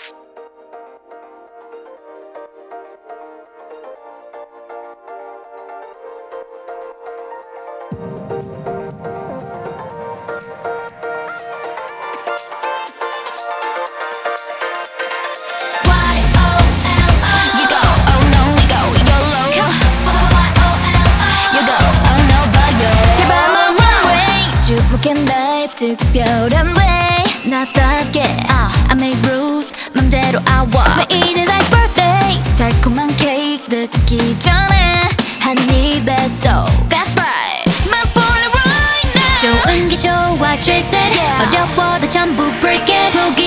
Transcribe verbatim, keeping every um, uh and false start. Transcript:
주목해 날 특별한 way 나답게 uh, I make rules 맘대로 I walk 매일은 like birthday 달콤한 케이크 듣기 전에 한 입에 so That's right 맛볼래 right now 좋은 게 좋아 chase it yeah. 어려워도 전부 break it